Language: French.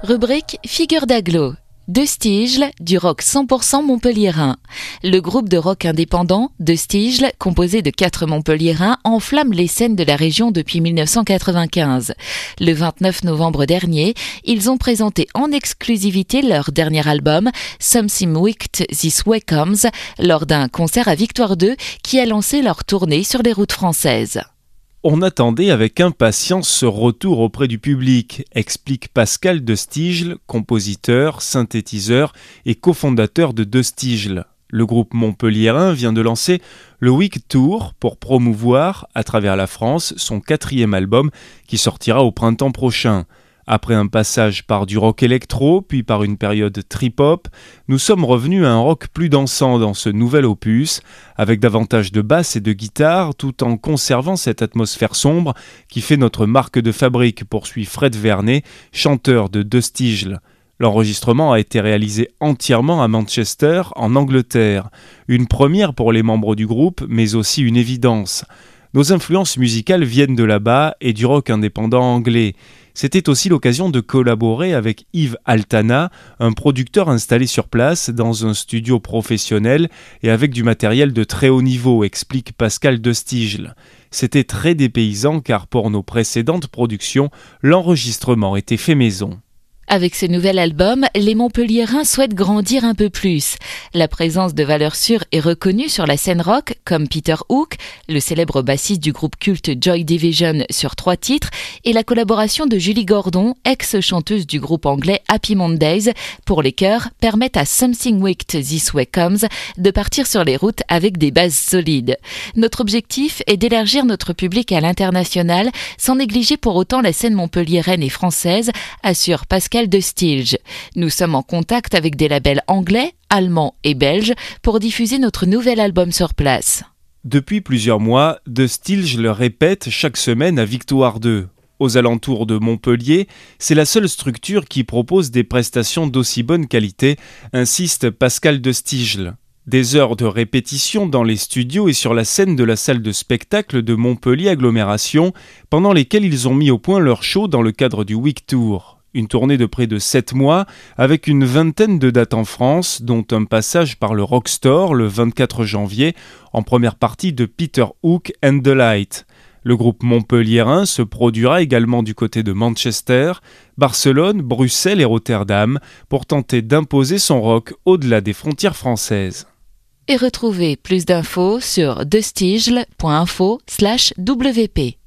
Rubrique Figure d'agglo. De Stigl, du rock 100% montpelliérain. Le groupe de rock indépendant, De Stigl, composé de 4 montpelliérains, enflamme les scènes de la région depuis 1995. Le 29 novembre dernier, ils ont présenté en exclusivité leur dernier album, Something Wicked This Way Comes, lors d'un concert à Victoire 2 qui a lancé leur tournée sur les routes françaises. On attendait avec impatience ce retour auprès du public, explique Pascal De Stigl, compositeur, synthétiseur et cofondateur de De Stigl. Le groupe montpelliérain vient de lancer le Week Tour pour promouvoir, à travers la France, son 4e album qui sortira au printemps prochain. Après un passage par du rock électro, puis par une période trip-hop, nous sommes revenus à un rock plus dansant dans ce nouvel opus, avec davantage de basse et de guitare, tout en conservant cette atmosphère sombre qui fait notre marque de fabrique, poursuit Fred Vernet, chanteur de De Stigl. L'enregistrement a été réalisé entièrement à Manchester, en Angleterre. Une première pour les membres du groupe, mais aussi une évidence. Nos influences musicales viennent de là-bas et du rock indépendant anglais. C'était aussi l'occasion de collaborer avec Yves Altana, un producteur installé sur place dans un studio professionnel et avec du matériel de très haut niveau, explique Pascal De Stigl. C'était très dépaysant car pour nos précédentes productions, l'enregistrement était fait maison. Avec ce nouvel album, les Montpelliérains souhaitent grandir un peu plus. La présence de valeurs sûres est reconnue sur la scène rock, comme Peter Hook, le célèbre bassiste du groupe culte Joy Division sur 3 titres, et la collaboration de Julie Gordon, ex-chanteuse du groupe anglais Happy Mondays, pour les chœurs, permettent à Something Wicked This Way Comes de partir sur les routes avec des bases solides. Notre objectif est d'élargir notre public à l'international, sans négliger pour autant la scène montpelliéraine et française, assure Pascal De Stigl. Nous sommes en contact avec des labels anglais, allemands et belges pour diffuser notre nouvel album sur place. Depuis plusieurs mois, De Stigl le répète chaque semaine à Victoire 2. Aux alentours de Montpellier, c'est la seule structure qui propose des prestations d'aussi bonne qualité, insiste Pascal De Stigl. Des heures de répétition dans les studios et sur la scène de la salle de spectacle de Montpellier Agglomération, pendant lesquelles ils ont mis au point leur show dans le cadre du Week Tour. Une tournée de près de 7 mois, avec une vingtaine de dates en France, dont un passage par le Rockstore le 24 janvier, en première partie de Peter Hook and the Light. Le groupe montpelliérain se produira également du côté de Manchester, Barcelone, Bruxelles et Rotterdam, pour tenter d'imposer son rock au-delà des frontières françaises. Et retrouvez plus d'infos sur destigl.info/wp.